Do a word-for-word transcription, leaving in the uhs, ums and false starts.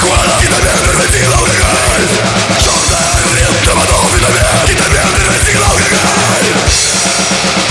marihuana y también el reciclo legal. Yo también te mato finalmente y también el reciclo legal.